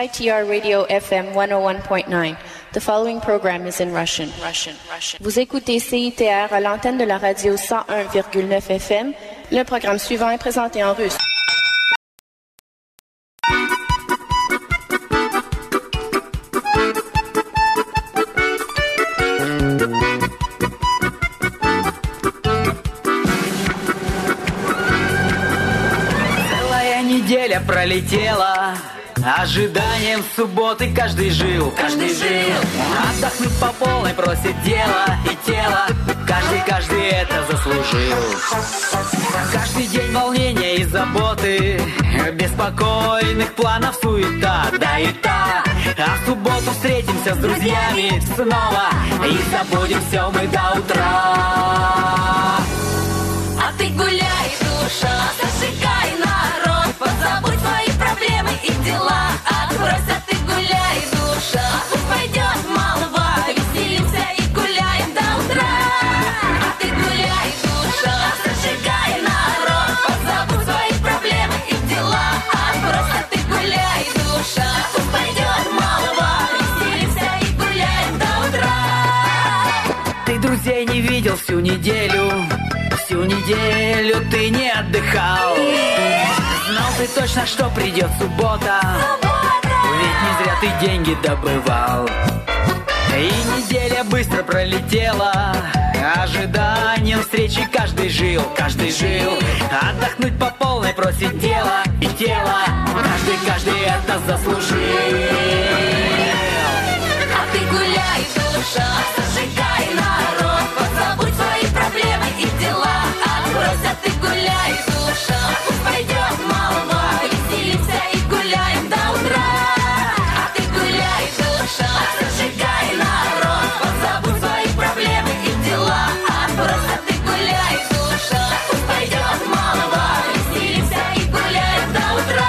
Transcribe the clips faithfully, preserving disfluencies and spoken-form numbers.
T R Radio F M one oh one point nine. The following program is in Russian. Russian, Russian. Vous écoutez C I T R à l'antenne de la radio cent un virgule neuf F M. Le programme suivant est présenté en russe. Неделя пролетела, ожиданием субботы каждый жил, каждый жил. Отдохнуть по полной просит дело и тело, каждый, каждый это заслужил. Каждый день волнения и заботы, беспокойных планов суета, да и та. А в субботу встретимся с друзьями снова и забудем все мы до утра. А ты гуляй, душа, зажигай народ, позабудь свои проблемы и дела. Отбрось, а ты гуляй, душа, пусть пойдет молва, веселимся и гуляем до утра. А ты гуляй, душа, зажигай народ, позабудь свои проблемы и дела. Отбрось, а ты гуляй, душа, пусть пойдет молва, веселимся и гуляем до утра. Ты друзей не видел всю неделю, всю неделю ты не отдыхал. Знал ты точно, что придет суббота, ведь не зря ты деньги добывал. И неделя быстро пролетела, ожиданием встречи каждый жил, каждый жил. Отдохнуть по полной просит дело и тело, каждый, каждый это заслужил. А ты гуляй, душа, зажигай народ, позабудь свои проблемы и дела. Отбрось, а ты гуляй, душа, пусть пойдет молва, веселимся и гуляем до утра. А ты гуляй, душа, зажигай народ, позабудь свои проблемы и дела. Отбрось, а ты гуляй, душа, пусть пойдет молва, веселимся и гуляем до утра.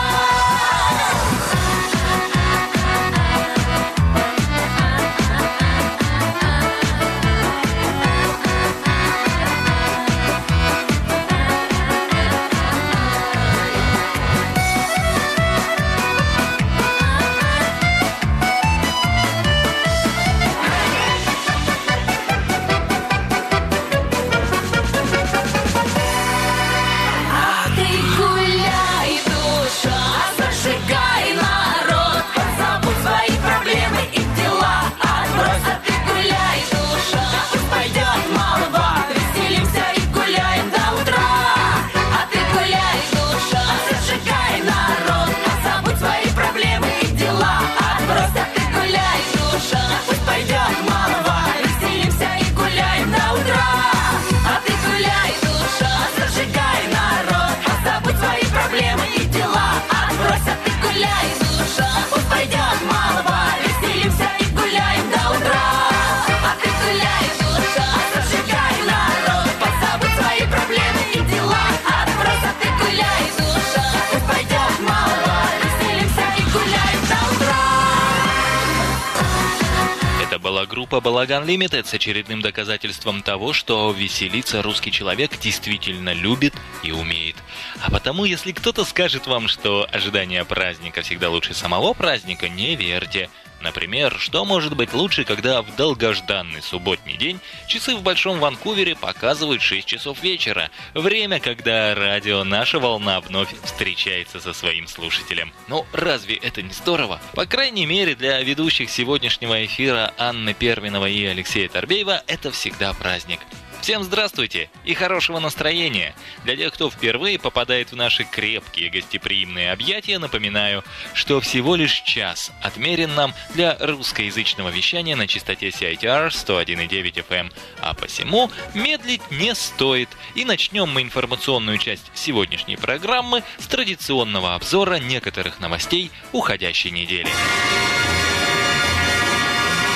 Группа Балаган Limited с очередным доказательством того, что веселиться русский человек действительно любит и умеет. А потому, если кто-то скажет вам, что ожидание праздника всегда лучше самого праздника, не верьте. Например, что может быть лучше, когда в долгожданный субботний день часы в Большом Ванкувере показывают шесть часов вечера, время, когда радио «Наша волна» вновь встречается со своим слушателем. Ну, разве это не здорово? По крайней мере, для ведущих сегодняшнего эфира Анны Первиновой и Алексея Торбеева это всегда праздник. Всем здравствуйте и хорошего настроения! Для тех, кто впервые попадает в наши крепкие гостеприимные объятия, напоминаю, что всего лишь час отмерен нам для русскоязычного вещания на частоте си ай ти ар сто один и девять эф эм, а посему медлить не стоит. И начнем мы информационную часть сегодняшней программы с традиционного обзора некоторых новостей уходящей недели.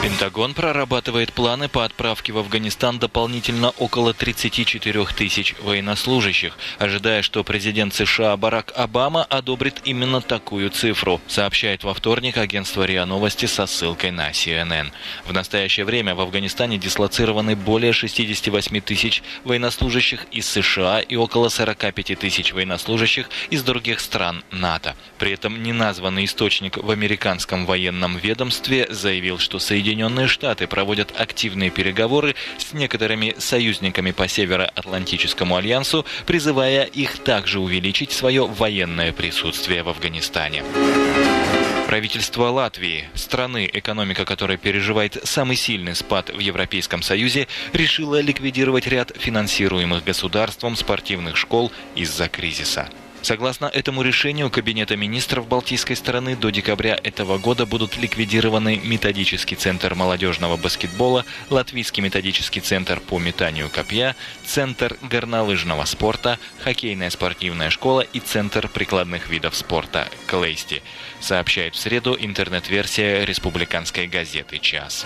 Пентагон прорабатывает планы по отправке в Афганистан дополнительно около тридцати четырёх тысяч военнослужащих, ожидая, что президент США Барак Обама одобрит именно такую цифру, сообщает во вторник агентство РИА Новости со ссылкой на Си Эн Эн. В настоящее время в Афганистане дислоцированы более шестидесяти восьми тысяч военнослужащих из США и около сорока пяти тысяч военнослужащих из других стран НАТО. При этом неназванный источник в американском военном ведомстве заявил, что Соединенные Соединенные Штаты проводят активные переговоры с некоторыми союзниками по Североатлантическому альянсу, призывая их также увеличить свое военное присутствие в Афганистане. Правительство Латвии, страны, экономика которой переживает самый сильный спад в Европейском Союзе, решило ликвидировать ряд финансируемых государством спортивных школ из-за кризиса. Согласно этому решению Кабинета министров Балтийской страны, до декабря этого года будут ликвидированы Методический центр молодежного баскетбола, Латвийский методический центр по метанию копья, Центр горнолыжного спорта, Хоккейная спортивная школа и Центр прикладных видов спорта Клейсти, сообщает в среду интернет-версия республиканской газеты «Час».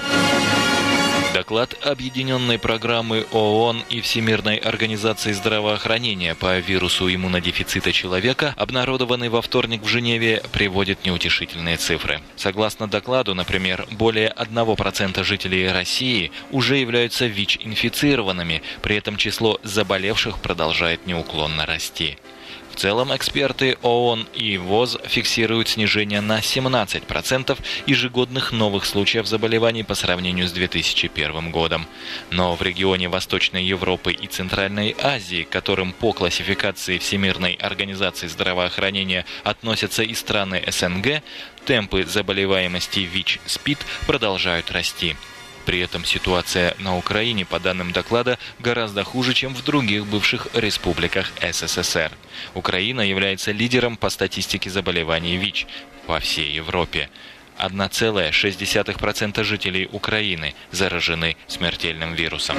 Доклад Объединенной программы ООН и Всемирной организации здравоохранения по вирусу иммунодефицита человека, обнародованный во вторник в Женеве, приводит неутешительные цифры. Согласно докладу, например, более одного процента жителей России уже являются ВИЧ-инфицированными, при этом число заболевших продолжает неуклонно расти. В целом, эксперты ООН и ВОЗ фиксируют снижение на семнадцать процентов ежегодных новых случаев заболеваний по сравнению с две тысячи первым годом. Но в регионе Восточной Европы и Центральной Азии, к которым по классификации Всемирной организации здравоохранения относятся и страны Эс Эн Гэ, темпы заболеваемости ВИЧ-СПИД продолжают расти. При этом ситуация на Украине, по данным доклада, гораздо хуже, чем в других бывших республиках Эс Эс Эс Эр. Украина является лидером по статистике заболеваний ВИЧ по всей Европе. одна целая шесть десятых процента жителей Украины заражены смертельным вирусом.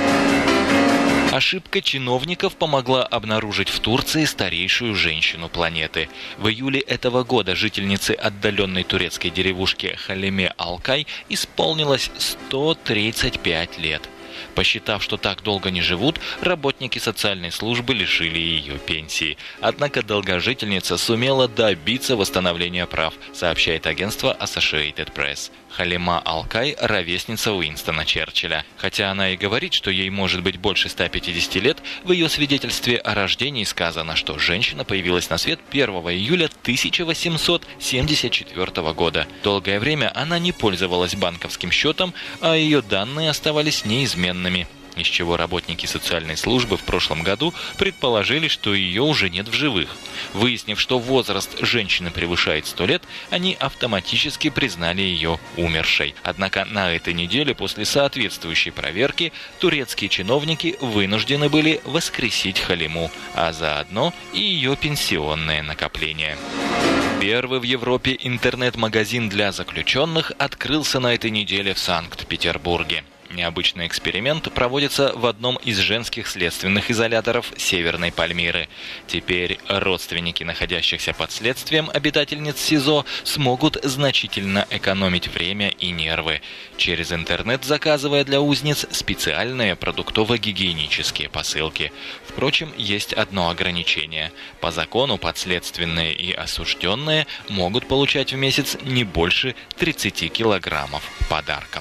Ошибка чиновников помогла обнаружить в Турции старейшую женщину планеты. В июле этого года жительнице отдаленной турецкой деревушки Халиме Алкай исполнилось сто тридцать пять лет. Посчитав, что так долго не живут, работники социальной службы лишили ее пенсии. Однако долгожительница сумела добиться восстановления прав, сообщает агентство Associated Press. Халима Алкай – ровесница Уинстона Черчилля. Хотя она и говорит, что ей может быть больше ста пятидесяти лет, в ее свидетельстве о рождении сказано, что женщина появилась на свет первого июля тысяча восемьсот семьдесят четвёртого года. Долгое время она не пользовалась банковским счетом, а ее данные оставались неизменными, из чего работники социальной службы в прошлом году предположили, что ее уже нет в живых. Выяснив, что возраст женщины превышает сто лет, они автоматически признали ее умершей. Однако на этой неделе после соответствующей проверки турецкие чиновники вынуждены были воскресить Халиму, а заодно и ее пенсионное накопление. Первый в Европе интернет-магазин для заключенных открылся на этой неделе в Санкт-Петербурге. Необычный эксперимент проводится в одном из женских следственных изоляторов Северной Пальмиры. Теперь родственники находящихся под следствием обитательниц СИЗО смогут значительно экономить время и нервы, через интернет заказывая для узниц специальные продуктово-гигиенические посылки. Впрочем, есть одно ограничение. По закону подследственные и осужденные могут получать в месяц не больше тридцати килограммов подарков.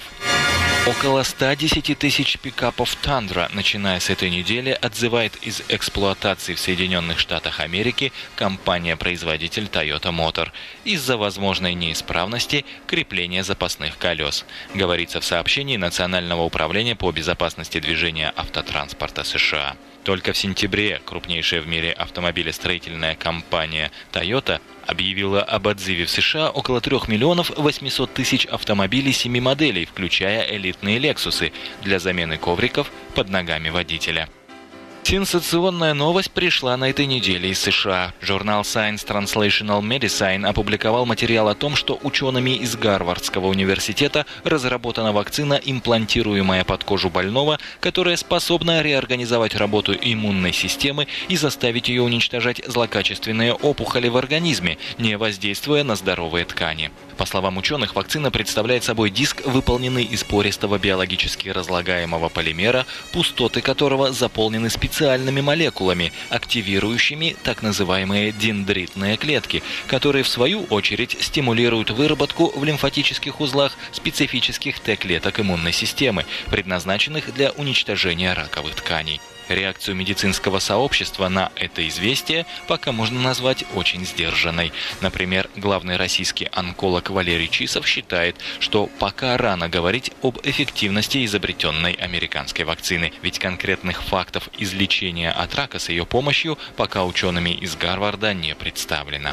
Около ста десяти тысяч пикапов «Тандра», начиная с этой недели, отзывает из эксплуатации в Соединенных Штатах Америки компания-производитель Toyota Motor из-за возможной неисправности крепления запасных колес, говорится в сообщении Национального управления по безопасности движения автотранспорта США. Только в сентябре крупнейшая в мире автомобилестроительная компания Toyota объявила об отзыве в США около трёх миллионов восьмисот тысяч автомобилей семи моделей, включая элитные «Лексусы», для замены ковриков под ногами водителя. Сенсационная новость пришла на этой неделе из США. Журнал Science Translational Medicine опубликовал материал о том, что учеными из Гарвардского университета разработана вакцина, имплантируемая под кожу больного, которая способна реорганизовать работу иммунной системы и заставить ее уничтожать злокачественные опухоли в организме, не воздействуя на здоровые ткани. По словам ученых, вакцина представляет собой диск, выполненный из пористого биологически разлагаемого полимера, пустоты которого заполнены специальными молекулами, активирующими так называемые дендритные клетки, которые в свою очередь стимулируют выработку в лимфатических узлах специфических Т-клеток иммунной системы, предназначенных для уничтожения раковых тканей. Реакцию медицинского сообщества на это известие пока можно назвать очень сдержанной. Например, главный российский онколог Валерий Чисов считает, что пока рано говорить об эффективности изобретенной американской вакцины, ведь конкретных фактов излечения от рака с ее помощью пока учеными из Гарварда не представлено.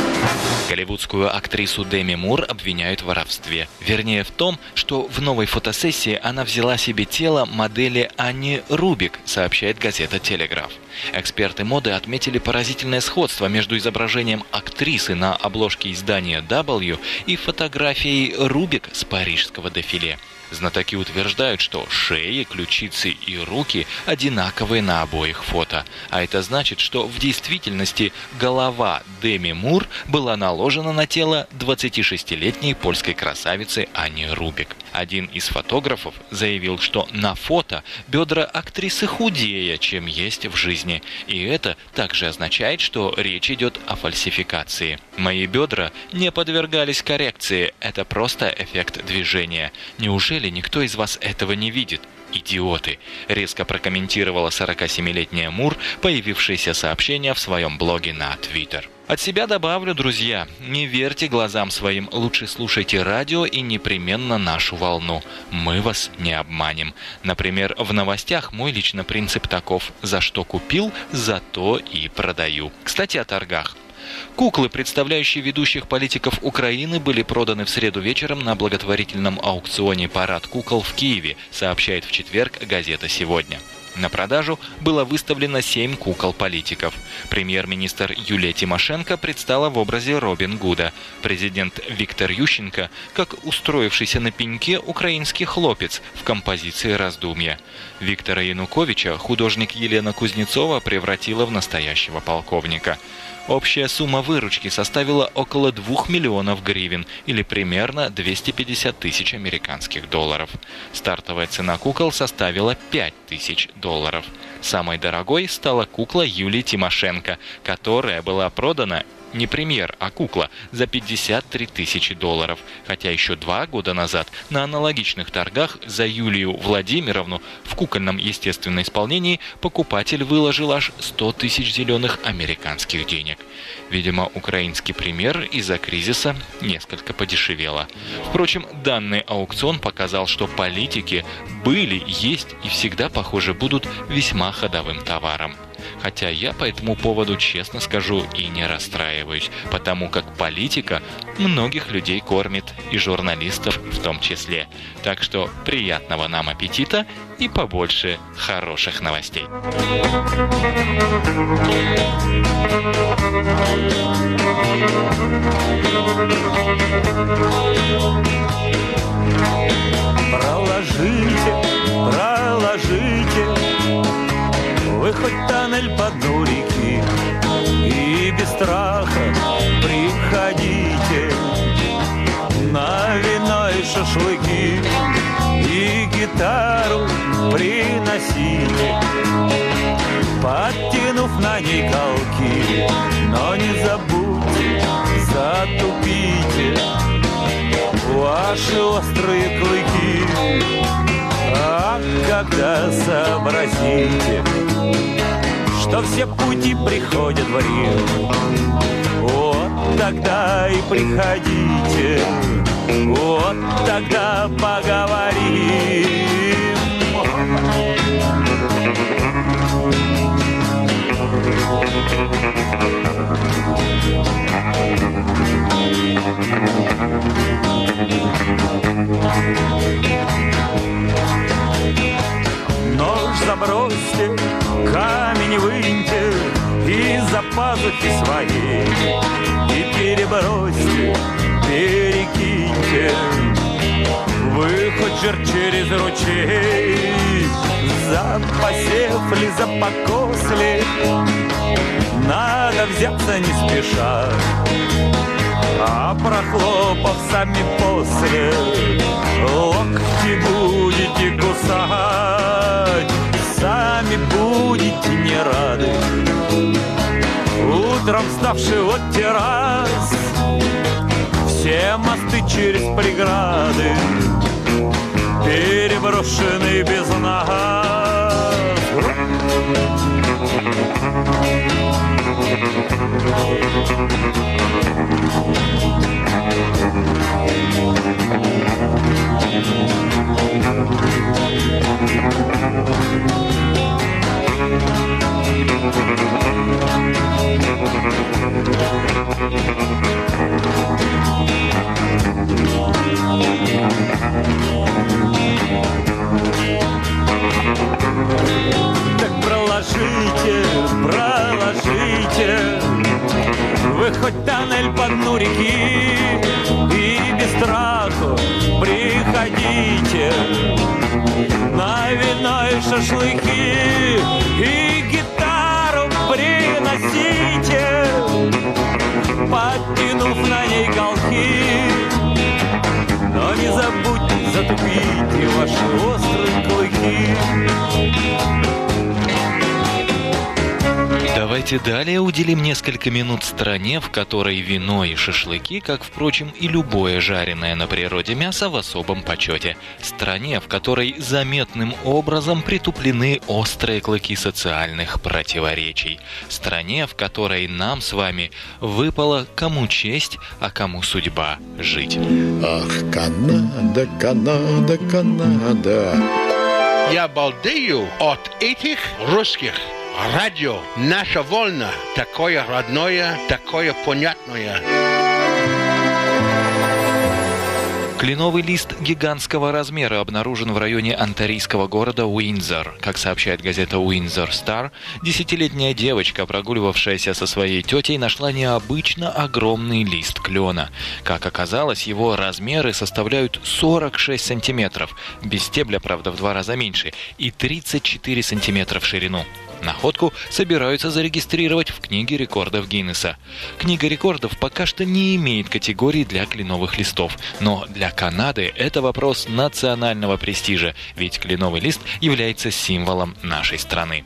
Голливудскую актрису Деми Мур обвиняют в воровстве. Вернее, в том, что в новой фотосессии она взяла себе тело модели Анни Рубик, сообщает газета «Телеграф». Эксперты моды отметили поразительное сходство между изображением актрисы на обложке издания дабл ю и фотографией Рубик с парижского дефиле. Знатоки утверждают, что шеи, ключицы и руки одинаковые на обоих фото. А это значит, что в действительности голова Деми Мур была наложена на тело двадцатишестилетней польской красавицы Анни Рубик. Один из фотографов заявил, что на фото бедра актрисы худее, чем есть в жизни. И это также означает, что речь идет о фальсификации. Мои бедра не подвергались коррекции, это просто эффект движения. Неужели никто из вас этого не видит? Идиоты! Резко прокомментировала сорокасемилетняя Мур появившееся сообщение в своем блоге на Твиттер. От себя добавлю, друзья, не верьте глазам своим, лучше слушайте радио и непременно нашу волну. Мы вас не обманем. Например, в новостях мой личный принцип таков: за что купил, за то и продаю. Кстати, о торгах. Куклы, представляющие ведущих политиков Украины, были проданы в среду вечером на благотворительном аукционе «Парад кукол» в Киеве, сообщает в четверг газета «Сегодня». На продажу было выставлено семь кукол политиков. Премьер-министр Юлия Тимошенко предстала в образе Робин Гуда. Президент Виктор Ющенко как устроившийся на пеньке украинский хлопец в композиции «Раздумья». Виктора Януковича художник Елена Кузнецова превратила в настоящего полковника. Общая сумма выручки составила около двух миллионов гривен, или примерно двести пятьдесят тысяч американских долларов. Стартовая цена кукол составила пять тысяч долларов. Самой дорогой стала кукла Юлии Тимошенко, которая была продана, не премьер, а кукла, за пятьдесят три тысячи долларов. Хотя еще два года назад на аналогичных торгах за Юлию Владимировну в кукольном естественном исполнении покупатель выложил аж сто тысяч зеленых американских денег. Видимо, украинский премьер из-за кризиса несколько подешевело. Впрочем, данный аукцион показал, что политики были, есть и всегда, похоже, будут весьма ходовым товаром. Хотя я по этому поводу, честно скажу, и не расстраиваюсь, потому как политика многих людей кормит, и журналистов в том числе. Так что приятного нам аппетита и побольше хороших новостей. Проложите, проложите вы хоть тоннель по дну реки, и без страха приходите на вино и шашлыки, и гитару приносите, подтянув на ней колки. Но не забудьте, затупите ваши острые клыки. А когда сообразите, что все пути приходят в Рим, вот тогда и приходите, вот тогда поговорим. Нож забросьте, пазухи свои и перебросьте, перекиньте вы хоть жир через ручей. За посев ли, за покос ли, надо взяться не спеша, а прохлопав сами после, локти будете кусать, сами будете не рады. Утром вставший от террас, все мосты через преграды переброшены без нас. Так проложите, проложите вы хоть тоннель по дну реки, и без страху приходите на вино и шашлыки, и гитару приносите, подтянув на ней колки. Но не забудьте, затупите ваши острые клыки. Давайте далее уделим несколько минут стране, в которой вино и шашлыки, как, впрочем, и любое жареное на природе мясо, в особом почете. Стране, в которой заметным образом притуплены острые клыки социальных противоречий. Стране, в которой нам с вами выпало кому честь, а кому судьба жить. Ах, Канада, Канада, Канада. Я балдею от этих русских. Радио «Наша волна» такое родное, такое понятное. Кленовый лист гигантского размера обнаружен в районе онтарийского города Уиндзор. Как сообщает газета Windsor Star, десятилетняя девочка, прогуливавшаяся со своей тетей, нашла необычно огромный лист клена. Как оказалось, его размеры составляют сорок шесть сантиметров, без стебля, правда, в два раза меньше, и тридцать четыре сантиметра в ширину. Находку собираются зарегистрировать в Книге рекордов Гиннесса. Книга рекордов пока что не имеет категории для кленовых листов, но для Канады это вопрос национального престижа, ведь кленовый лист является символом нашей страны.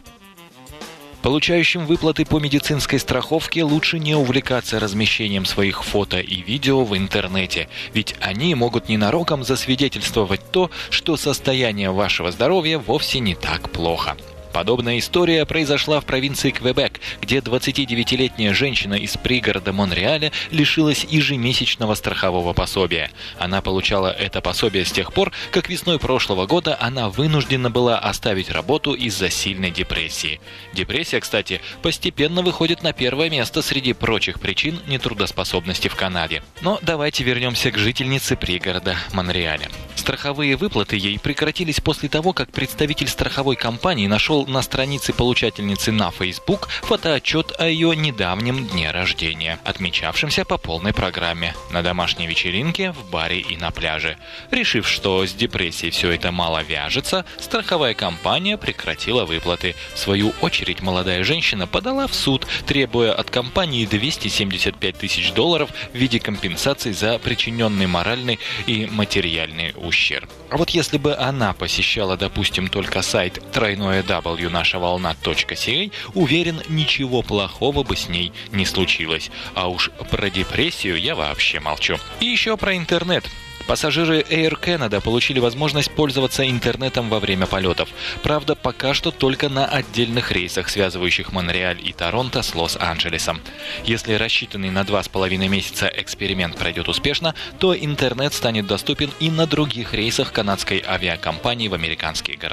Получающим выплаты по медицинской страховке лучше не увлекаться размещением своих фото и видео в интернете, ведь они могут ненароком засвидетельствовать то, что состояние вашего здоровья вовсе не так плохо. Подобная история произошла в провинции Квебек, где двадцатидевятилетняя женщина из пригорода Монреаля лишилась ежемесячного страхового пособия. Она получала это пособие с тех пор, как весной прошлого года она вынуждена была оставить работу из-за сильной депрессии. Депрессия, кстати, постепенно выходит на первое место среди прочих причин нетрудоспособности в Канаде. Но давайте вернемся к жительнице пригорода Монреаля. Страховые выплаты ей прекратились после того, как представитель страховой компании нашел на странице получательницы на Facebook фотоотчет о ее недавнем дне рождения, отмечавшемся по полной программе, на домашней вечеринке, в баре и на пляже. Решив, что с депрессией все это мало вяжется, страховая компания прекратила выплаты. В свою очередь молодая женщина подала в суд, требуя от компании двести семьдесят пять тысяч долларов в виде компенсации за причиненный моральный и материальный ущерб. А вот если бы она посещала, допустим, только сайт тройное дабл ю наша волна точка си эй, уверен, ничего плохого бы с ней не случилось. А уж про депрессию я вообще молчу. И еще про интернет. Пассажиры Air Canada получили возможность пользоваться интернетом во время полетов. Правда, пока что только на отдельных рейсах, связывающих Монреаль и Торонто с Лос-Анджелесом. Если рассчитанный на два с половиной месяца эксперимент пройдет успешно, то интернет станет доступен и на других рейсах канадской авиакомпании в американские города.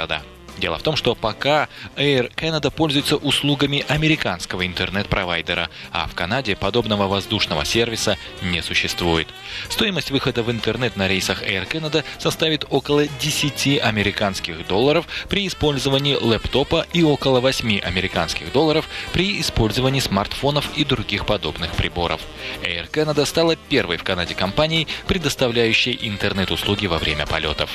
Дело в том, что пока Air Canada пользуется услугами американского интернет-провайдера, а в Канаде подобного воздушного сервиса не существует. Стоимость выхода в интернет на рейсах Air Canada составит около десять американских долларов при использовании лэптопа и около восемь американских долларов при использовании смартфонов и других подобных приборов. Air Canada стала первой в Канаде компанией, предоставляющей интернет-услуги во время полетов.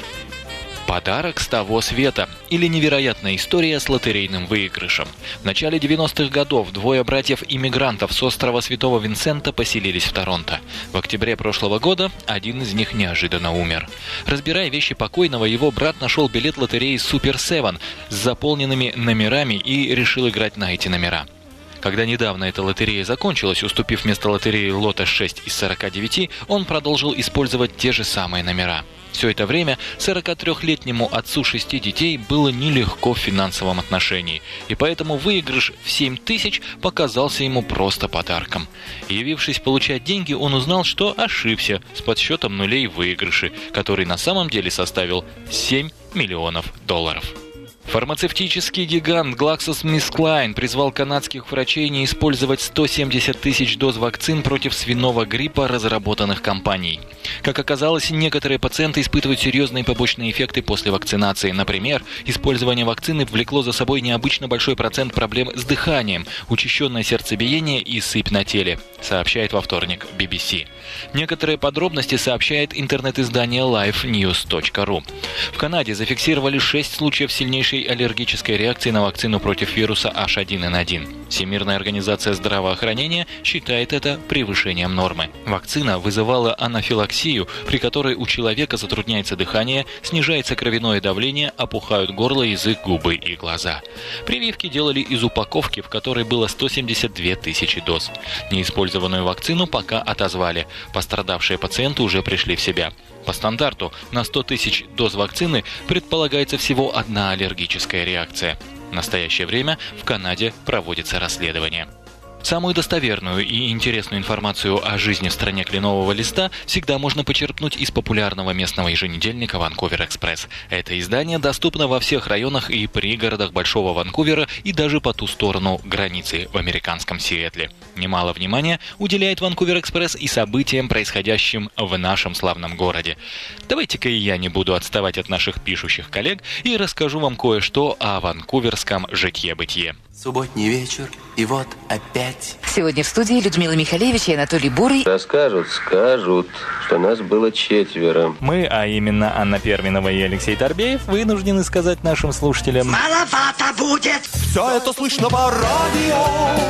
Подарок с того света или невероятная история с лотерейным выигрышем. В начале девяностых годов двое братьев-иммигрантов с острова Святого Винсента поселились в Торонто. В октябре прошлого года один из них неожиданно умер. Разбирая вещи покойного, его брат нашел билет лотереи Super Seven с заполненными номерами и решил играть на эти номера. Когда недавно эта лотерея закончилась, уступив место лотереи Лото шесть из сорока девяти, он продолжил использовать те же самые номера. Все это время сорокатрёхлетнему отцу шести детей было нелегко в финансовом отношении, и поэтому выигрыш в семь тысяч показался ему просто подарком. Явившись получать деньги, он узнал, что ошибся с подсчетом нулей в выигрыше, который на самом деле составил семь миллионов долларов. Фармацевтический гигант GlaxoSmithKline призвал канадских врачей не использовать сто семьдесят тысяч доз вакцин против свиного гриппа, разработанных компанией. Как оказалось, некоторые пациенты испытывают серьезные побочные эффекты после вакцинации. Например, использование вакцины влекло за собой необычно большой процент проблем с дыханием, учащенное сердцебиение и сыпь на теле, сообщает во вторник би би си. Некоторые подробности сообщает интернет-издание лайф ньюс точка ру. В Канаде зафиксировали шесть случаев сильнейшей аллергической реакции на вакцину против вируса эйч один эн один. Всемирная организация здравоохранения считает это превышением нормы. Вакцина вызывала анафилаксию, при которой у человека затрудняется дыхание, снижается кровяное давление, опухают горло, язык, губы и глаза. Прививки делали из упаковки, в которой было сто семьдесят две тысячи доз. Неиспользованную вакцину пока отозвали. Пострадавшие пациенты уже пришли в себя. По стандарту на сто тысяч доз вакцины предполагается всего одна аллергическая реакция. В настоящее время в Канаде проводится расследование. Самую достоверную и интересную информацию о жизни в стране кленового листа всегда можно почерпнуть из популярного местного еженедельника «Ванкувер Экспресс». Это издание доступно во всех районах и пригородах Большого Ванкувера и даже по ту сторону границы в американском Сиэтле. Немало внимания уделяет «Ванкувер Экспресс» и событиям, происходящим в нашем славном городе. Давайте-ка и я не буду отставать от наших пишущих коллег и расскажу вам кое-что о ванкуверском житье-бытие. Субботний вечер, и вот опять. Сегодня в студии Людмила Михалевич и Анатолий Бурый. Расскажут, скажут, что нас было четверо. Мы, а именно Анна Перминова и Алексей Торбеев, вынуждены сказать нашим слушателям: маловато будет! Все это слышно по радио.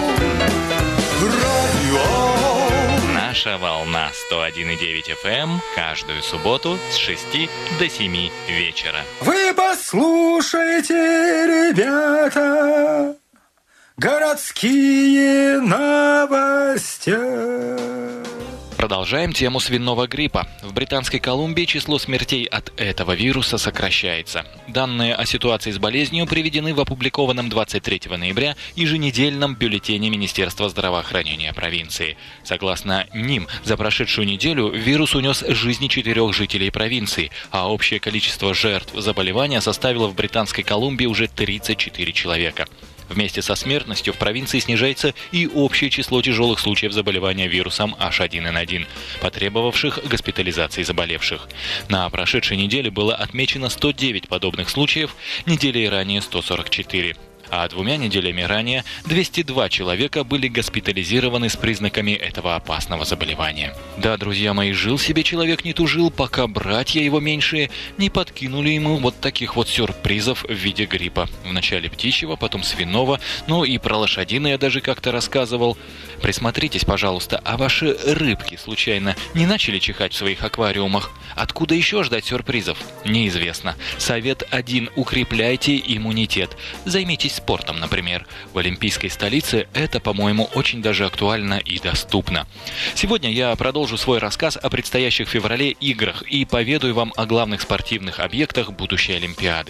Радио. Наша волна сто один и девять эф эм каждую субботу с шести до семи вечера. Вы послушайте, ребята, городские новости. Продолжаем тему свиного гриппа. В Британской Колумбии число смертей от этого вируса сокращается. Данные о ситуации с болезнью приведены в опубликованном двадцать третьего ноября еженедельном бюллетене Министерства здравоохранения провинции. Согласно ним, за прошедшую неделю вирус унес жизни четырех жителей провинции, а общее количество жертв заболевания составило в Британской Колумбии уже тридцать четыре человека. Вместе со смертностью в провинции снижается и общее число тяжелых случаев заболевания вирусом эйч один эн один, потребовавших госпитализации заболевших. На прошедшей неделе было отмечено сто девять подобных случаев, неделей ранее сто сорок четыре. А двумя неделями ранее двести два человека были госпитализированы с признаками этого опасного заболевания. Да, друзья мои, жил себе человек не тужил, пока братья его меньшие не подкинули ему вот таких вот сюрпризов в виде гриппа. Вначале птичьего, потом свиного, ну и про лошадиное я даже как-то рассказывал. Присмотритесь, пожалуйста, а ваши рыбки случайно не начали чихать в своих аквариумах? Откуда еще ждать сюрпризов? Неизвестно. Совет один. Укрепляйте иммунитет. Займитесь спортом, например. В олимпийской столице это, по-моему, очень даже актуально и доступно. Сегодня я продолжу свой рассказ о предстоящих в феврале играх и поведаю вам о главных спортивных объектах будущей Олимпиады.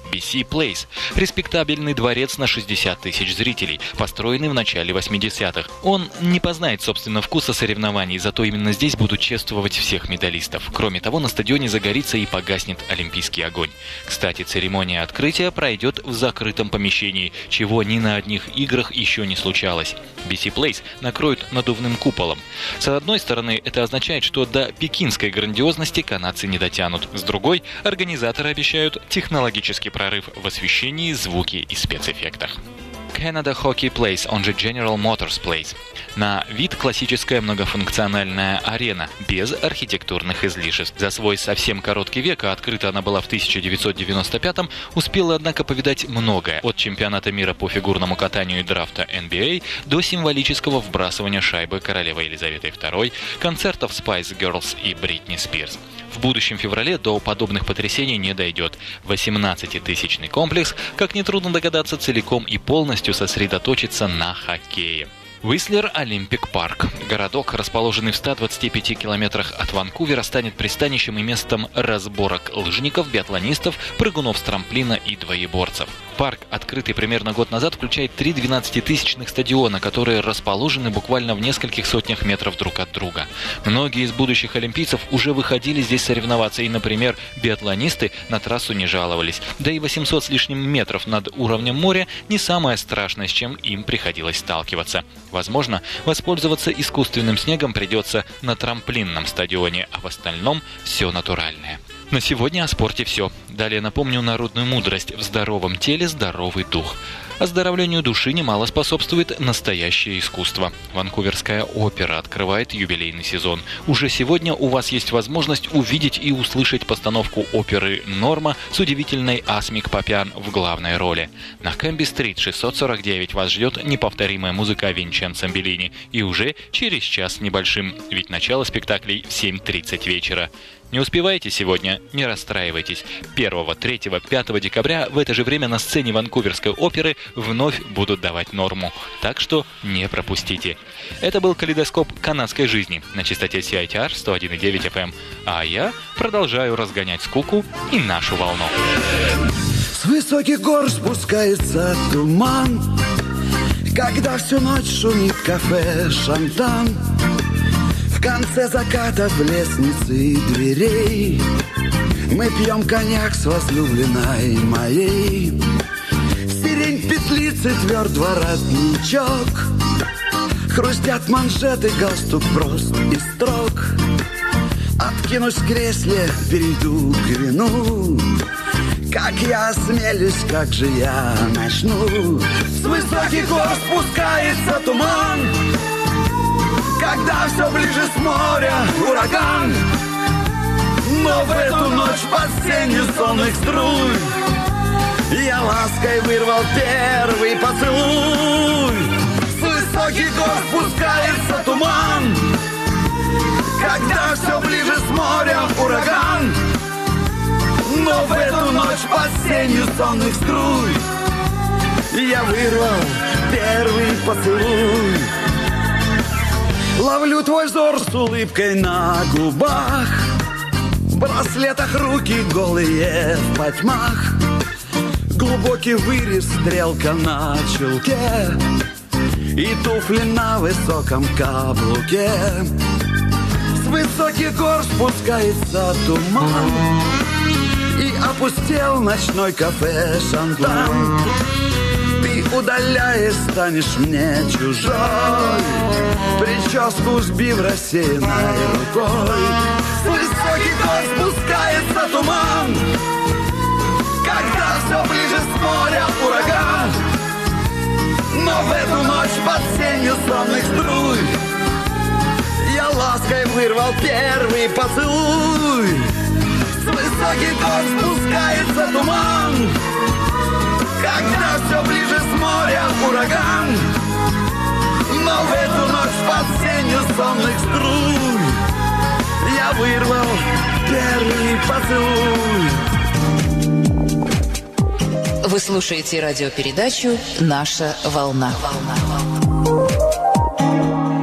би си Place – респектабельный дворец на шестьдесят тысяч зрителей, построенный в начале восьмидесятых. Он не познает, собственно, вкуса соревнований, зато именно здесь будут чествовать всех медалистов. Кроме того, на стадионе загорится и погаснет олимпийский огонь. Кстати, церемония открытия пройдет в закрытом помещении, чего ни на одних играх еще не случалось. би си Place накроют надувным куполом. С одной стороны, это означает, что до пекинской грандиозности канадцы не дотянут. С другой, организаторы обещают технологический прорыв в освещении, звуке и спецэффектах. Canada Hockey Place, он же General Motors Place. На вид классическая многофункциональная арена, без архитектурных излишеств. За свой совсем короткий век, а открыта она была в тысяча девятьсот девяносто пятом, успела, однако, повидать многое. От чемпионата мира по фигурному катанию и драфта эн би эй до символического вбрасывания шайбы королевы Елизаветы второй, концертов Spice Girls и Бритни Спирс. В будущем феврале до подобных потрясений не дойдет. восемнадцатитысячный комплекс, как нетрудно догадаться, целиком и полностью сосредоточится на хоккее. Уистлер Олимпик Парк. Городок, расположенный в ста двадцати пяти километрах от Ванкувера, станет пристанищем и местом разборок лыжников, биатлонистов, прыгунов с трамплина и двоеборцев. Парк, открытый примерно год назад, включает три двенадцатитысячных стадиона, которые расположены буквально в нескольких сотнях метров друг от друга. Многие из будущих олимпийцев уже выходили здесь соревноваться, и, например, биатлонисты на трассу не жаловались. Да и восемьсот с лишним метров над уровнем моря не самое страшное, с чем им приходилось сталкиваться. Возможно, воспользоваться искусственным снегом придется на трамплинном стадионе, а в остальном все натуральное. На сегодня о спорте все. Далее напомню народную мудрость: в здоровом теле здоровый дух. Оздоровлению души немало способствует настоящее искусство. Ванкуверская опера открывает юбилейный сезон. Уже сегодня у вас есть возможность увидеть и услышать постановку оперы «Норма» с удивительной Асмик Папян в главной роли. На Кэмби-стрит шестьсот сорок девять вас ждет неповторимая музыка Винченцо Беллини. И уже через час с небольшим, ведь начало спектаклей в семь тридцать вечера. Не успеваете сегодня? Не расстраивайтесь. первого, третьего, пятого декабря в это же время на сцене Ванкуверской оперы вновь будут давать «Норму». Так что не пропустите. Это был калейдоскоп канадской жизни на частоте си ай ти ар сто один и девять эф эм. А я продолжаю разгонять скуку и нашу волну. С высоких гор спускается туман, когда всю ночь шумит кафе «Шантан». В конце заката в лестнице дверей мы пьем коньяк с возлюбленной моей. Сирень петлицы, тверд воротничок, хрустят манжеты, галстук прост и строг. Откинусь в кресле, перейду к вину. Как я осмелюсь, как же я начну? С высоких гор спускается туман, когда все ближе с моря ураган. Но в эту ночь под сенью сонных струй я лаской вырвал первый поцелуй. С высоких гор спускается туман, когда все ближе с моря ураган. Но в эту ночь под сенью сонных струй я вырвал первый поцелуй. Ловлю твой взор с улыбкой на губах, в браслетах руки голые в потьмах, глубокий вырез, стрелка на чулке и туфли на высоком каблуке. С высоких гор спускается туман, и опустел ночной кафе «Шантан». Ты, удаляясь, станешь мне чужой, прическу сбив рассеянной рукой. С высоких гор спускается туман, когда все ближе с моря ураган. Но в эту ночь под сенью сонных струй я лаской вырвал первый поцелуй. С высоких гор спускается туман, когда все ближе с моря ураган. Но в эту ночь под сенью сонных струй я вырвал первый поцелуй. Вы слушаете радиопередачу «Наша волна».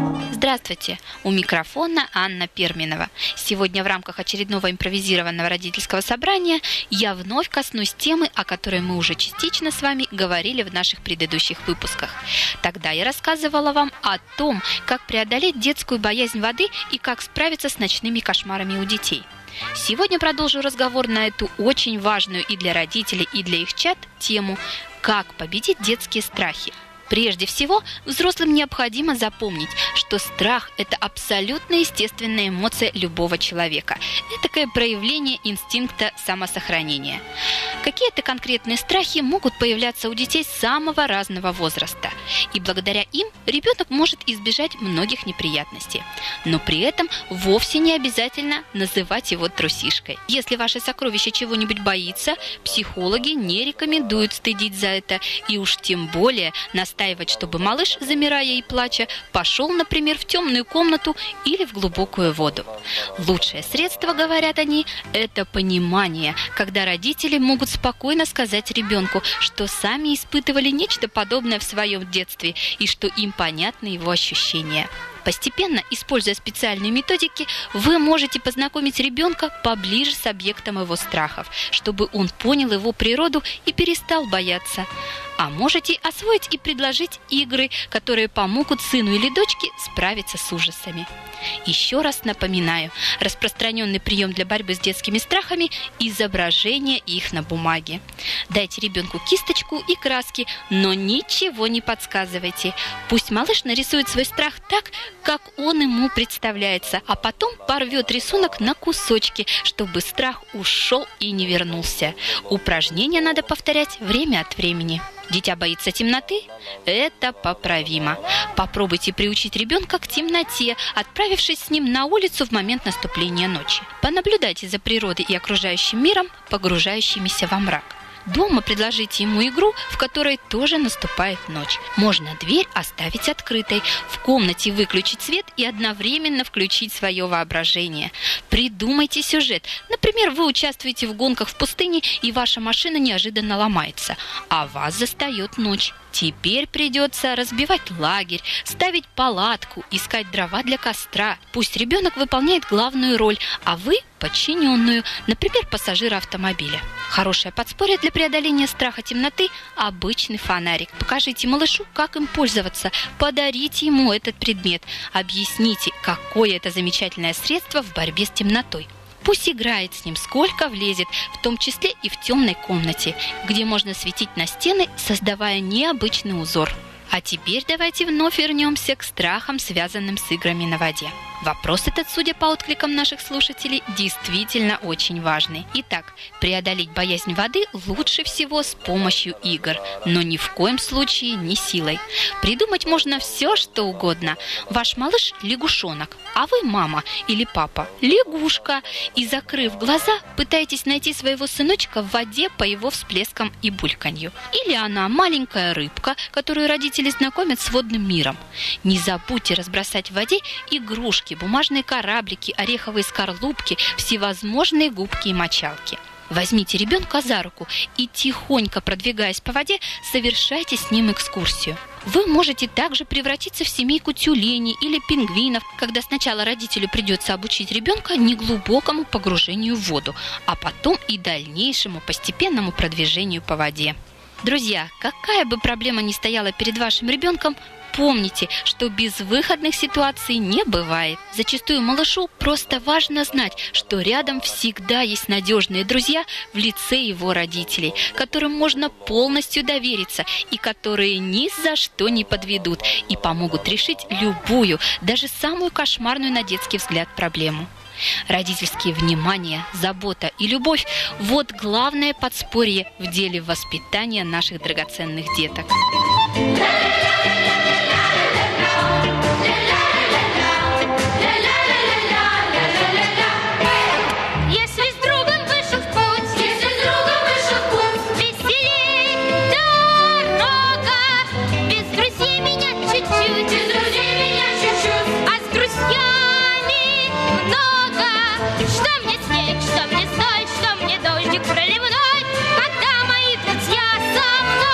Здравствуйте! У микрофона Анна Перминова. Сегодня в рамках очередного импровизированного родительского собрания я вновь коснусь темы, о которой мы уже частично с вами говорили в наших предыдущих выпусках. Тогда я рассказывала вам о том, как преодолеть детскую боязнь воды и как справиться с ночными кошмарами у детей. Сегодня продолжу разговор на эту очень важную и для родителей, и для их чад тему «Как победить детские страхи». Прежде всего, взрослым необходимо запомнить, что страх – это абсолютно естественная эмоция любого человека. Это такое проявление инстинкта самосохранения. Какие-то конкретные страхи могут появляться у детей самого разного возраста. И благодаря им ребенок может избежать многих неприятностей. Но при этом вовсе не обязательно называть его трусишкой. Если ваше сокровище чего-нибудь боится, психологи не рекомендуют стыдить за это. И уж тем более настаивать, чтобы малыш, замирая и плача, пошел, например, в темную комнату или в глубокую воду. Лучшее средство, говорят они, это понимание, когда родители могут спокойно сказать ребенку, что сами испытывали нечто подобное в своем детстве и что им понятны его ощущения. Постепенно, используя специальные методики, вы можете познакомить ребенка поближе с объектом его страхов, чтобы он понял его природу и перестал бояться. А можете освоить и предложить игры, которые помогут сыну или дочке справиться с ужасами. Еще раз напоминаю, распространенный прием для борьбы с детскими страхами – изображение их на бумаге. Дайте ребенку кисточку и краски, но ничего не подсказывайте. Пусть малыш нарисует свой страх так, как он ему представляется, а потом порвет рисунок на кусочки, чтобы страх ушел и не вернулся. Упражнения надо повторять время от времени. Дитя боится темноты? Это поправимо. Попробуйте приучить ребенка к темноте, отправившись с ним на улицу в момент наступления ночи. Понаблюдайте за природой и окружающим миром, погружающимися во мрак. Дома предложите ему игру, в которой тоже наступает ночь. Можно дверь оставить открытой, в комнате выключить свет и одновременно включить свое воображение. Придумайте сюжет. Например, вы участвуете в гонках в пустыне, и ваша машина неожиданно ломается, а вас застает ночь. Теперь придется разбивать лагерь, ставить палатку, искать дрова для костра. Пусть ребенок выполняет главную роль, а вы – подчиненную, например, пассажира автомобиля. Хорошее подспорье для преодоления страха темноты – обычный фонарик. Покажите малышу, как им пользоваться, подарите ему этот предмет, объясните, какое это замечательное средство в борьбе с темнотой. Пусть играет с ним, сколько влезет, в том числе и в темной комнате, где можно светить на стены, создавая необычный узор. А теперь давайте вновь вернемся к страхам, связанным с играми на воде. Вопрос этот, судя по откликам наших слушателей, действительно очень важный. Итак, преодолеть боязнь воды лучше всего с помощью игр, но ни в коем случае не силой. Придумать можно все, что угодно. Ваш малыш – лягушонок, а вы, мама или папа, лягушка. И, закрыв глаза, пытаетесь найти своего сыночка в воде по его всплескам и бульканью. Или она – маленькая рыбка, которую родители знакомят с водным миром. Не забудьте разбросать в воде игрушки, бумажные кораблики, ореховые скорлупки, всевозможные губки и мочалки. Возьмите ребенка за руку и, тихонько продвигаясь по воде, совершайте с ним экскурсию. Вы можете также превратиться в семейку тюленей или пингвинов, когда сначала родителю придется обучить ребенка неглубокому погружению в воду, а потом и дальнейшему постепенному продвижению по воде. Друзья, какая бы проблема ни стояла перед вашим ребенком, помните, что безвыходных ситуаций не бывает. Зачастую малышу просто важно знать, что рядом всегда есть надежные друзья в лице его родителей, которым можно полностью довериться и которые ни за что не подведут и помогут решить любую, даже самую кошмарную на детский взгляд проблему. Родительские внимание, забота и любовь – вот главное подспорье в деле воспитания наших драгоценных деток.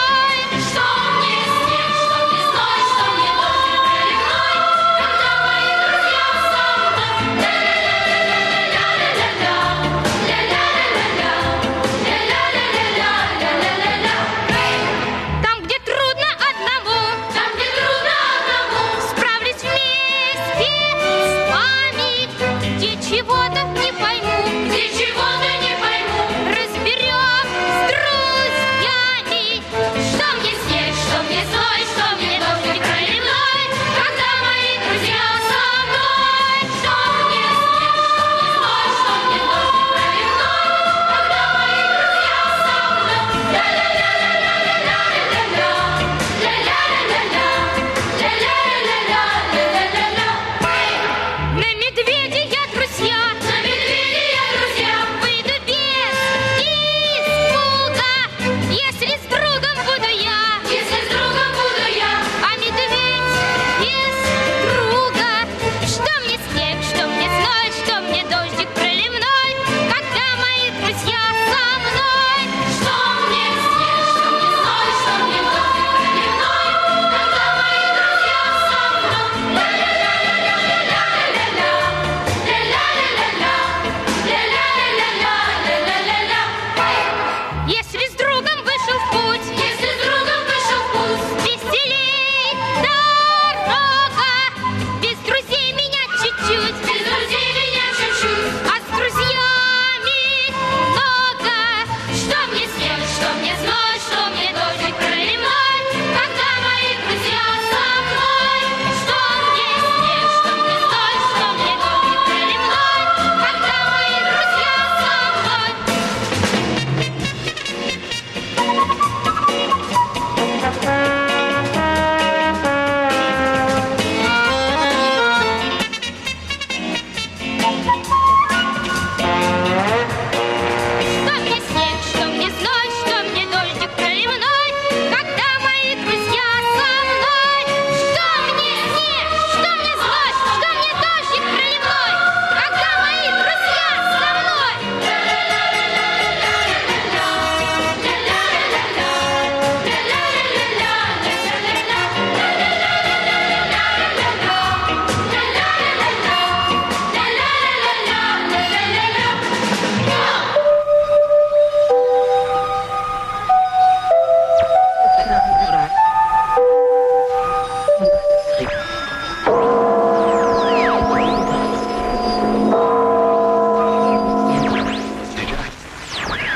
Что мне снег, что мне дождик проливной, когда мои друзья со мной.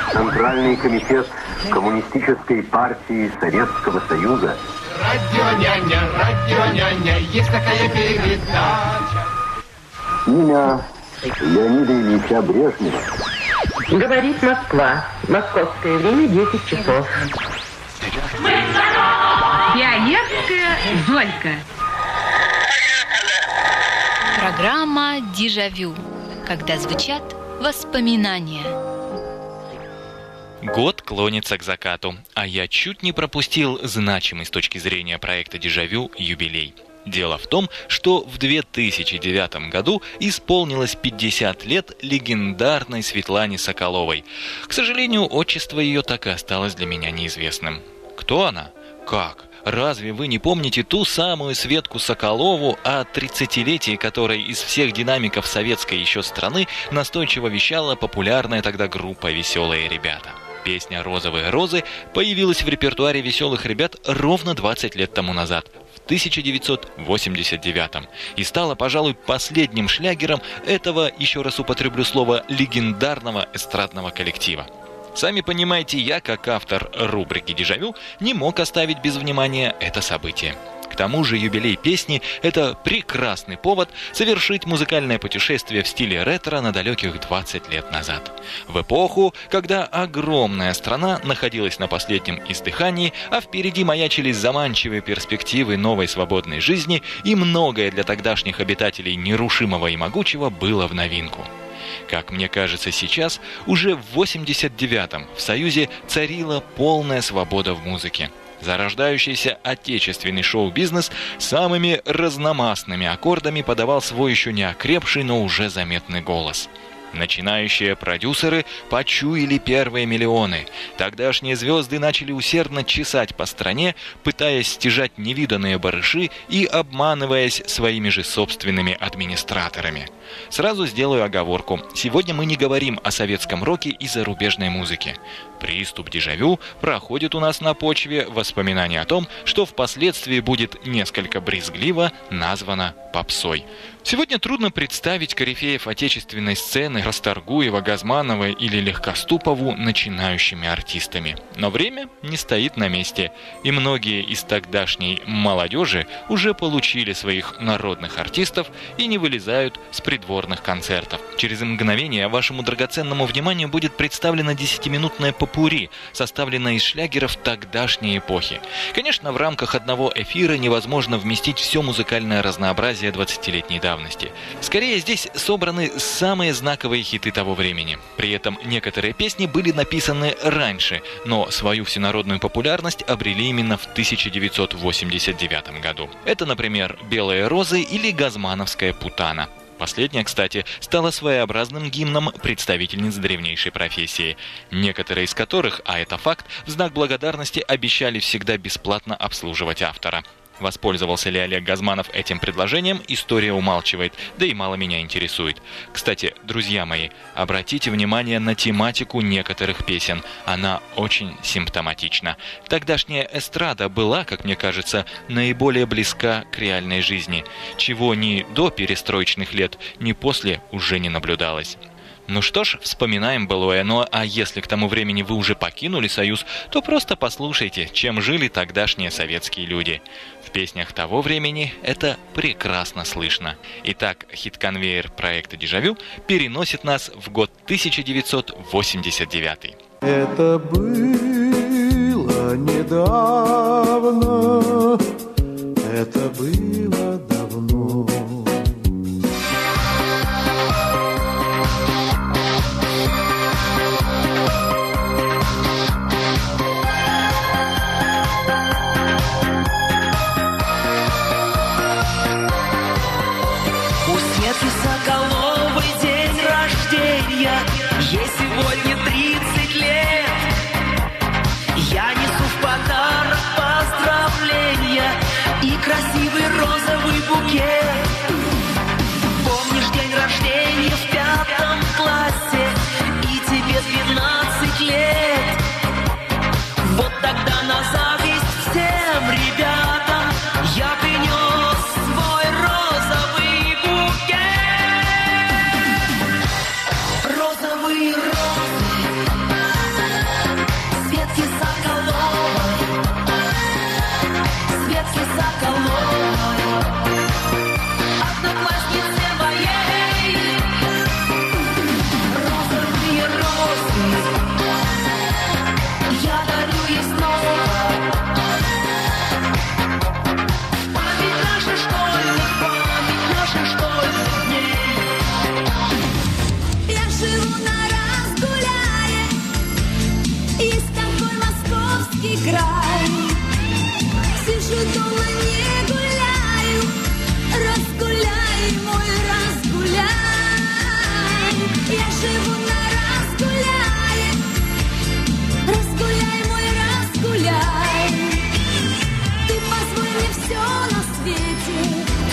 Центральный комитет Коммунистической партии Советского Союза. Радионяня, радионяня, есть такая передача. Имя Леонида Ильича Брежнева. Говорит Москва. Московское время десять часов. Пионерская Золька. Программа «Дежавю», когда звучат воспоминания. Год клонится к закату, а я чуть не пропустил значимый с точки зрения проекта «Дежавю» юбилей. Дело в том, что в две тысячи девятом году исполнилось пятьдесят лет легендарной Светлане Соколовой. К сожалению, отчество ее так и осталось для меня неизвестным. Кто она? Как? Разве вы не помните ту самую Светку Соколову, о тридцатилетии которой из всех динамиков советской еще страны настойчиво вещала популярная тогда группа «Веселые ребята»? Песня «Розовые розы» появилась в репертуаре «Веселых ребят» ровно двадцать лет тому назад, в тысяча девятьсот восемьдесят девятом, и стала, пожалуй, последним шлягером этого, еще раз употреблю слово, легендарного эстрадного коллектива. Сами понимаете, я, как автор рубрики «Дежавю», не мог оставить без внимания это событие. К тому же юбилей песни – это прекрасный повод совершить музыкальное путешествие в стиле ретро на далеких двадцать лет назад. В эпоху, когда огромная страна находилась на последнем издыхании, а впереди маячили заманчивые перспективы новой свободной жизни, и многое для тогдашних обитателей нерушимого и могучего было в новинку. Как мне кажется сейчас, уже в восемьдесят девятом в Союзе царила полная свобода в музыке. Зарождающийся отечественный шоу-бизнес самыми разномастными аккордами подавал свой еще не окрепший, но уже заметный голос. Начинающие продюсеры почуяли первые миллионы. Тогдашние звезды начали усердно чесать по стране, пытаясь стяжать невиданные барыши и обманываясь своими же собственными администраторами. Сразу сделаю оговорку. Сегодня мы не говорим о советском роке и зарубежной музыке. Приступ дежавю проходит у нас на почве воспоминаний о том, что впоследствии будет несколько брезгливо названо попсой. Сегодня трудно представить корифеев отечественной сцены Расторгуева, Газманова или Легкоступову начинающими артистами. Но время не стоит на месте, и многие из тогдашней молодежи уже получили своих народных артистов и не вылезают с придворных концертов. Через мгновение вашему драгоценному вниманию будет представлена десятиминутная попурри, составленная из шлягеров тогдашней эпохи. Конечно, в рамках одного эфира невозможно вместить все музыкальное разнообразие двадцатилетней давности. Скорее, здесь собраны самые знаковые хиты того времени. При этом некоторые песни были написаны раньше, но свою всенародную популярность обрели именно в тысяча девятьсот восемьдесят девятом году. Это, например, «Белые розы» или «Газмановская путана». Последняя, кстати, стала своеобразным гимном представительниц древнейшей профессии, некоторые из которых, а это факт, в знак благодарности обещали всегда бесплатно обслуживать автора. Воспользовался ли Олег Газманов этим предложением, история умалчивает, да и мало меня интересует. Кстати, друзья мои, обратите внимание на тематику некоторых песен. Она очень симптоматична. Тогдашняя эстрада была, как мне кажется, наиболее близка к реальной жизни, чего ни до перестроечных лет, ни после уже не наблюдалось. Ну что ж, вспоминаем былое, ну а если к тому времени вы уже покинули Союз, то просто послушайте, чем жили тогдашние советские люди. В песнях того времени это прекрасно слышно. Итак, хит-конвейер проекта «Дежавю» переносит нас в год тысяча девятьсот восемьдесят девятый. Это было недавно, это было давно. Соколовой день рождения, ей сегодня тридцать лет. Я несу в подарок поздравления и красивый розовый край. Сижу дома, не гуляю, разгуляй, мой, разгуляй. Я живу на разгуляй, разгуляй, мой, разгуляй. Ты позволь мне все на свете, а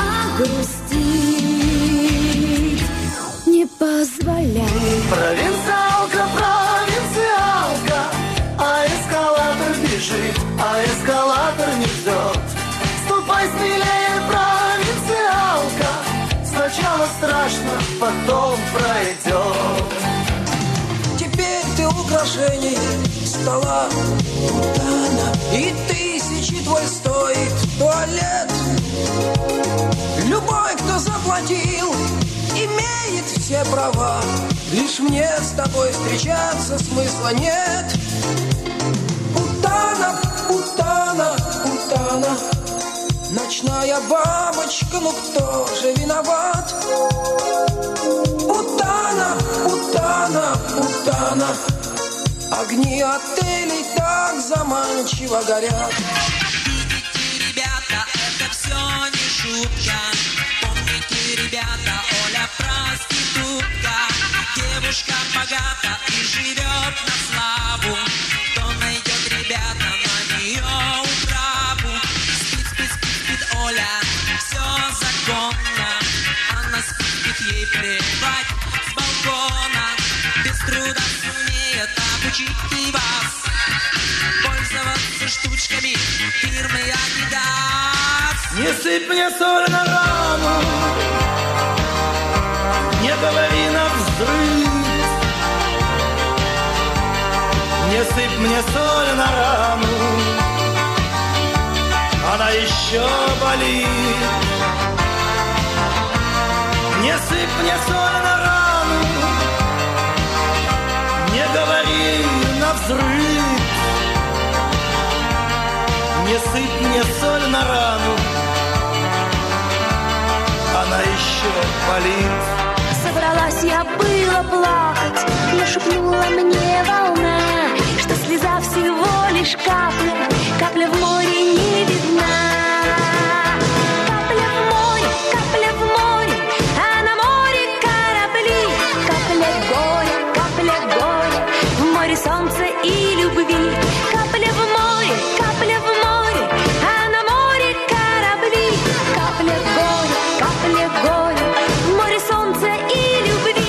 грустить не позволяй. Провинциалка, провинциалка, а эскалатор бежит, а эскалатор не ждет. Ступай смелее, провинциалка, сначала страшно, потом пройдет. Теперь ты украшение стола, Путана, и тысячи твой стоит туалет. Любой, кто заплатил, имеет все права. Лишь мне с тобой встречаться смысла нет. Путана, Путана, Путана, ночная бабочка, ну кто же виноват? Путана, Путана, Путана, огни отелей так заманчиво горят. Ребята, это все не шутка. Помните, ребята, Оля проститутка. Девушка богата и живет на славу. Кто найдет, ребята, на нее управу? Спит, спит, спит, спит Оля, все законно. Она спит, спит, ей плевать с балкона. Без труда сумеет обучить и вас пользоваться штучками фирмы Adidas. Не сыпь мне соль на рану, не говори на взрыв. Не сыпь мне соль на рану, она еще болит. Не сыпь мне соль на рану, не говори на взрыв. Не сыпь мне соль на рану, она еще болит. Собралась я было плакать, но шепнула мне волна, что слеза всего лишь капля, капля в море не видна. Капля в море, капля в море, а на море корабли. Капля горя, капля горя, в море солнца и любви. Капля в море, капля в море, а на море корабли. Капля горя, капля горя, в море солнца и любви.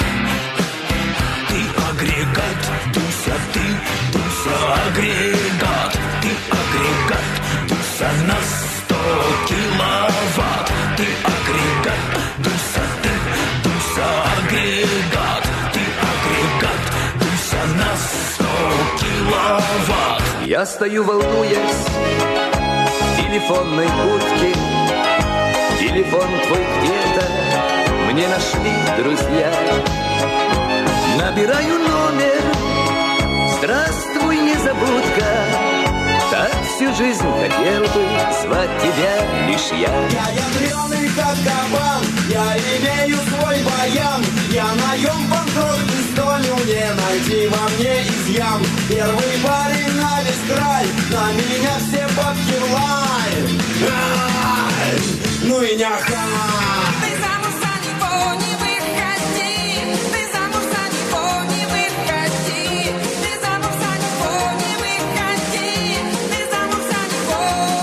Ты агрегат, Дуся, ты, Дуся, агрегат. Ты агрегат, Дуся, на сто киловатт. Ты агрегат, Дуся, ты, Дуся, агрегат. Ты агрегат, Дуся, на сто киловатт. Я стою, волнуясь, в телефонной будке. Телефон твой где-то мне нашли друзья. Набираю номер, здравствуй, незабудка. Так всю жизнь хотел бы звать тебя лишь я. Я ядреный как кабан, я имею свой баян. Я наем банкрот, пистолю, не найти во мне изъян. Первый парень на весь край, на меня все бабки в лай. Ай, ну и няха. Ты замуж за него не выходи, ты замуж за него не выходи, ты замуж за него не выходи, ты замуж за него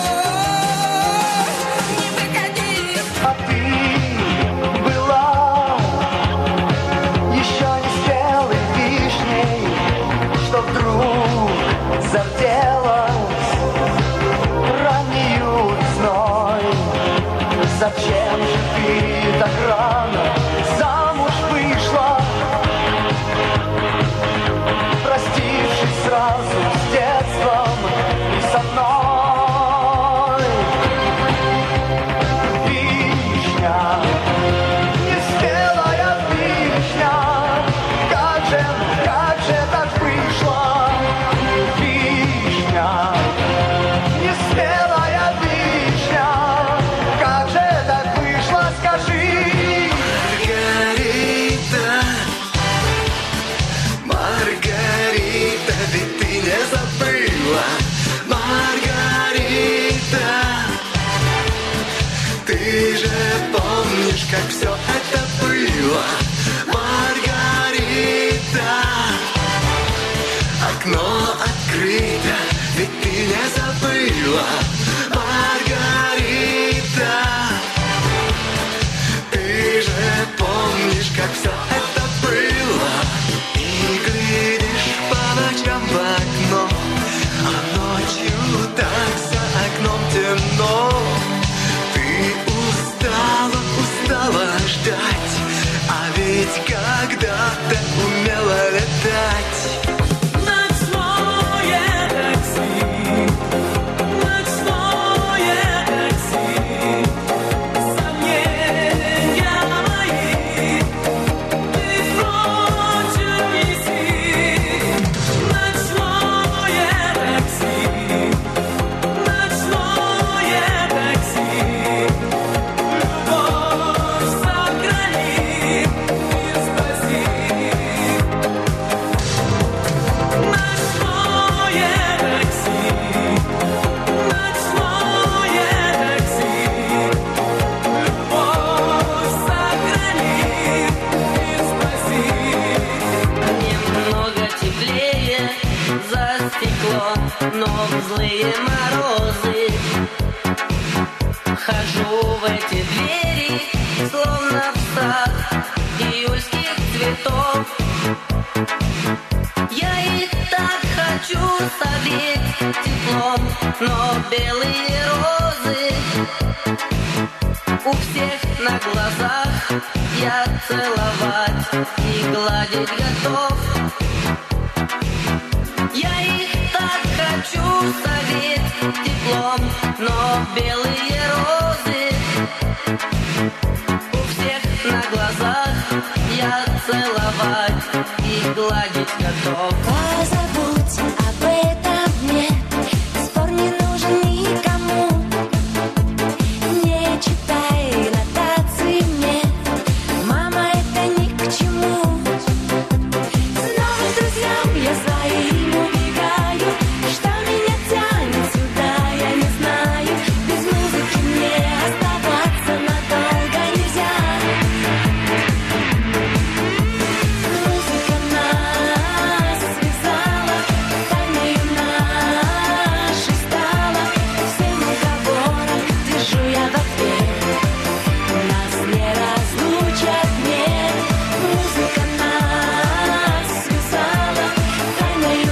не выходи. А ты была еще не спелой вишней, что вдруг зарделась раннею весной. Зачем же ты так рано замуж вышла, простившись сразу с детством и со мной? Вишня, неспелая вишня, как же, как же так вышло? Вишня, неспелая вишня, как же так вышло, скажи? Маргарита, Маргарита, ведь ты не забыла, как все это было, Маргарита. Окно открыто, ведь ты не забыла, Маргарита. Ты же помнишь, как все это было, и глядишь по ночам в окно, а ночью так за окном темно. Ты устала, устала ждать, а ведь когда-то умела летать. Но в злые морозы хожу в эти двери, словно в сад июльских цветов. Я их так хочу согреть теплом, но белые розы у всех на глазах я целовать и гладить готов. Я их так хочу согреть теплом, но белые розы у всех на глазах я целовать и гладить готов. Позабудь об этом мне, спор не нужен никому. Не читай нотации мне, мама, это ни к чему. Снова к друзьям я своим убегаю, что меня тянет сюда, я не знаю. Без музыки мне оставаться надолго нельзя. Музыка нас связала, тайною нашей стала. Всем уговорам держу я в ответ, нас не разлучат, нет. Музыка нас связала, тайною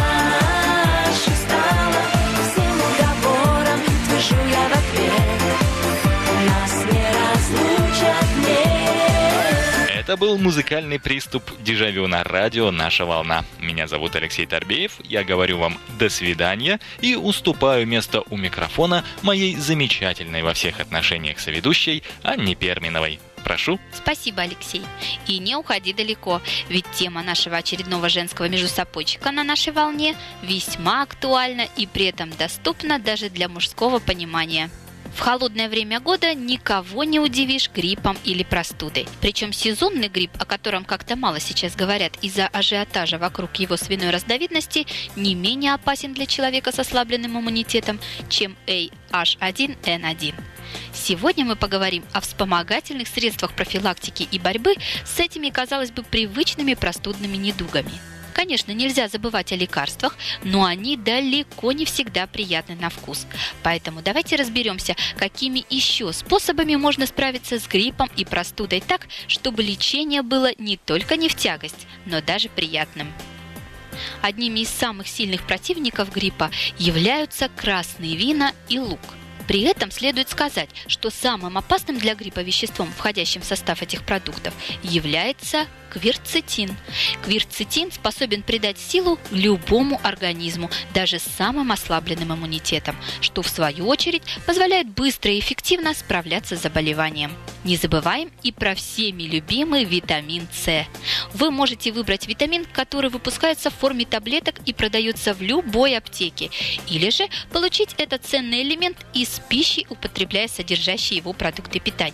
нашей стала. Всем уговорам держу я в ответ, нас не разлучат, нет. Это был музыкальный приступ дежавю на радио «Наша волна». Меня зовут Алексей Тарбеев, я говорю вам «до свидания» и уступаю место у микрофона моей замечательной во всех отношениях соведущей Анне Перминовой. Прошу. Спасибо, Алексей. И не уходи далеко, ведь тема нашего очередного женского междусапойчика на нашей волне весьма актуальна и при этом доступна даже для мужского понимания. В холодное время года никого не удивишь гриппом или простудой. Причем сезонный грипп, о котором как-то мало сейчас говорят из-за ажиотажа вокруг его свиной разновидности, не менее опасен для человека с ослабленным иммунитетом, чем эй аш один эн один. Сегодня мы поговорим о вспомогательных средствах профилактики и борьбы с этими, казалось бы, привычными простудными недугами. Конечно, нельзя забывать о лекарствах, но они далеко не всегда приятны на вкус. Поэтому давайте разберемся, какими еще способами можно справиться с гриппом и простудой так, чтобы лечение было не только не в тягость, но даже приятным. Одними из самых сильных противников гриппа являются красные вина и лук. При этом следует сказать, что самым опасным для гриппа веществом, входящим в состав этих продуктов, является кверцетин. Кверцетин способен придать силу любому организму, даже с самым ослабленным иммунитетом, что в свою очередь позволяет быстро и эффективно справляться с заболеванием. Не забываем и про всеми любимый витамин С. Вы можете выбрать витамин, который выпускается в форме таблеток и продается в любой аптеке, или же получить этот ценный элемент из пищи, употребляя содержащие его продукты питания.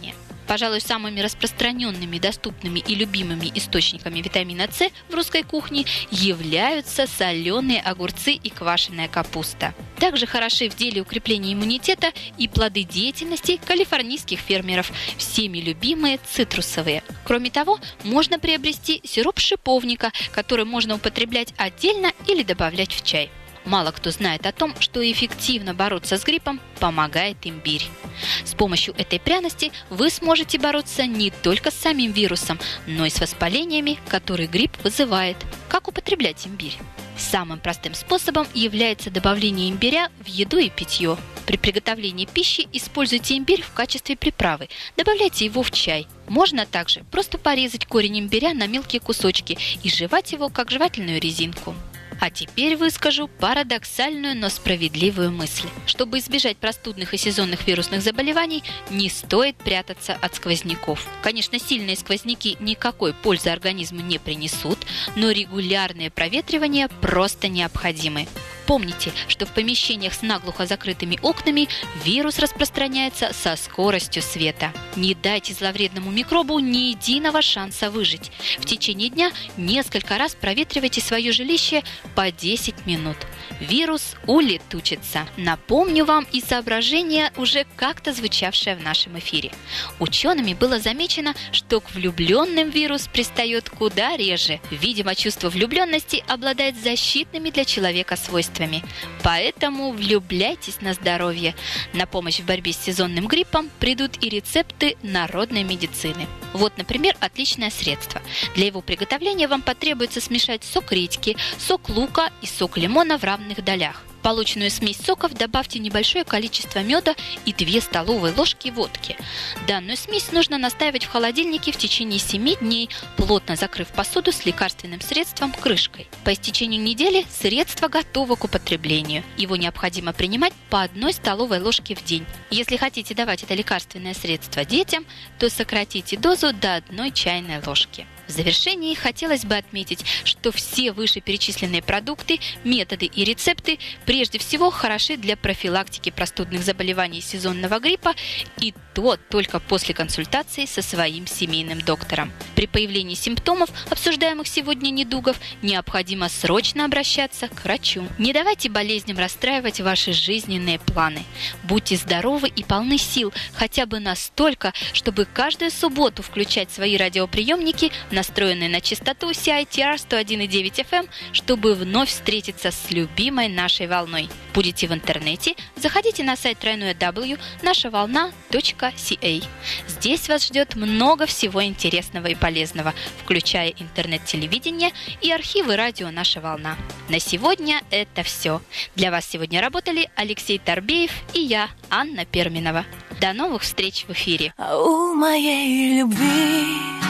Пожалуй, самыми распространенными, доступными и любимыми источниками витамина С в русской кухне являются соленые огурцы и квашеная капуста. Также хороши в деле укрепления иммунитета и плоды деятельности калифорнийских фермеров, всеми любимые цитрусовые. Кроме того, можно приобрести сироп шиповника, который можно употреблять отдельно или добавлять в чай. Мало кто знает о том, что эффективно бороться с гриппом помогает имбирь. С помощью этой пряности вы сможете бороться не только с самим вирусом, но и с воспалениями, которые грипп вызывает. Как употреблять имбирь? Самым простым способом является добавление имбиря в еду и питье. При приготовлении пищи используйте имбирь в качестве приправы, добавляйте его в чай. Можно также просто порезать корень имбиря на мелкие кусочки и жевать его как жевательную резинку. А теперь выскажу парадоксальную, но справедливую мысль. Чтобы избежать простудных и сезонных вирусных заболеваний, не стоит прятаться от сквозняков. Конечно, сильные сквозняки никакой пользы организму не принесут, но регулярные проветривания просто необходимы. Помните, что в помещениях с наглухо закрытыми окнами вирус распространяется со скоростью света. Не дайте зловредному микробу ни единого шанса выжить. В течение дня несколько раз проветривайте свое жилище по десять минут. Вирус улетучится. Напомню вам и соображение, уже как-то звучавшее в нашем эфире. Учеными было замечено, что к влюбленным вирус пристает куда реже. Видимо, чувство влюбленности обладает защитными для человека свойствами. Поэтому влюбляйтесь на здоровье. На помощь в борьбе с сезонным гриппом придут и рецепты народной медицины. Вот, например, отличное средство. Для его приготовления вам потребуется смешать сок редьки, сок лука и сок лимона в равных долях. В полученную смесь соков добавьте небольшое количество меда и две столовые ложки водки. Данную смесь нужно настаивать в холодильнике в течение семи дней, плотно закрыв посуду с лекарственным средством крышкой. По истечении недели средство готово к употреблению. Его необходимо принимать по одной столовой ложке в день. Если хотите давать это лекарственное средство детям, то сократите дозу до одной чайной ложки. В завершении хотелось бы отметить, что все вышеперечисленные продукты, методы и рецепты прежде всего хороши для профилактики простудных заболеваний сезонного гриппа, и то только после консультации со своим семейным доктором. При появлении симптомов обсуждаемых сегодня недугов необходимо срочно обращаться к врачу. Не давайте болезням расстраивать ваши жизненные планы. Будьте здоровы и полны сил, хотя бы настолько, чтобы каждую субботу включать свои радиоприемники, настроенные на частоту си ай ти ар сто один и девять эф эм, чтобы вновь встретиться с любимой нашей волной. Будете в интернете, заходите на сайт дабл ю дабл ю точка наша волна точка си эй. Здесь вас ждет много всего интересного и полезного, включая интернет-телевидение и архивы радио «Наша волна». На сегодня это все. Для вас сегодня работали Алексей Торбеев и я, Анна Перминова. До новых встреч в эфире. А у моей любви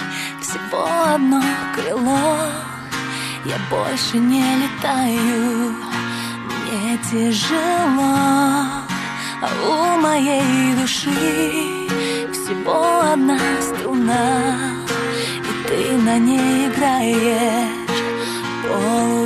всего одно крыло, я больше не летаю, мне тяжело. А у моей души всего одна струна, и ты на ней играешь полу.